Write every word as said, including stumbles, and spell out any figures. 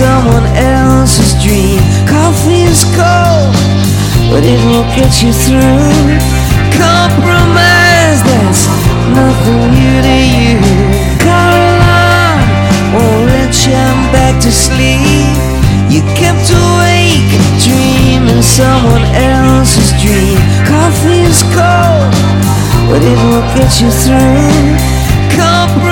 someone else's dream. Coffee is cold, but it will get you through. Compromise, that's nothing new to you. Car alarm won't let you back to sleep. You kept awake, dreaming someone else's dream. Coffee is cold, but it will get you through. Compromise.